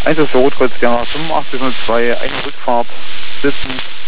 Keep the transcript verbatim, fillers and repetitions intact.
eins ist der Rotkreuz, ja, fünfundachtzig null zwei, eine Rückfahrt, sitzend.